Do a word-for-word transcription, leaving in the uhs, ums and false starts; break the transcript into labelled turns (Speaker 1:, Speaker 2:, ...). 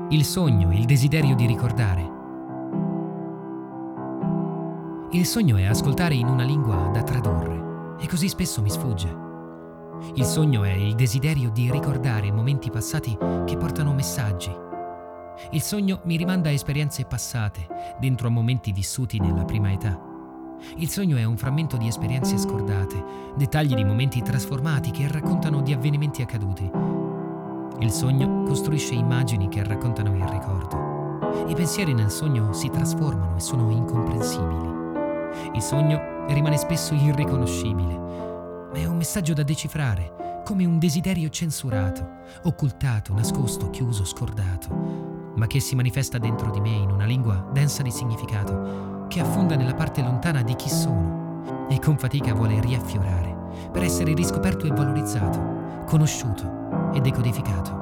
Speaker 1: Il sogno, il desiderio di ricordare. Il sogno è ascoltare in una lingua da tradurre e così spesso mi sfugge. Il sogno è il desiderio di ricordare momenti passati che portano messaggi. Il sogno mi rimanda a esperienze passate, dentro a momenti vissuti nella prima età. Il sogno è un frammento di esperienze scordate, dettagli di momenti trasformati che raccontano di avvenimenti accaduti. Il sogno costruisce immagini che raccontano il ricordo. I pensieri nel sogno si trasformano e sono incomprensibili. Il sogno rimane spesso irriconoscibile, ma è un messaggio da decifrare, come un desiderio censurato, occultato, nascosto, chiuso, scordato, ma che si manifesta dentro di me in una lingua densa di significato, che affonda nella parte lontana di chi sono e con fatica vuole riaffiorare per essere riscoperto e valorizzato, conosciuto e decodificato.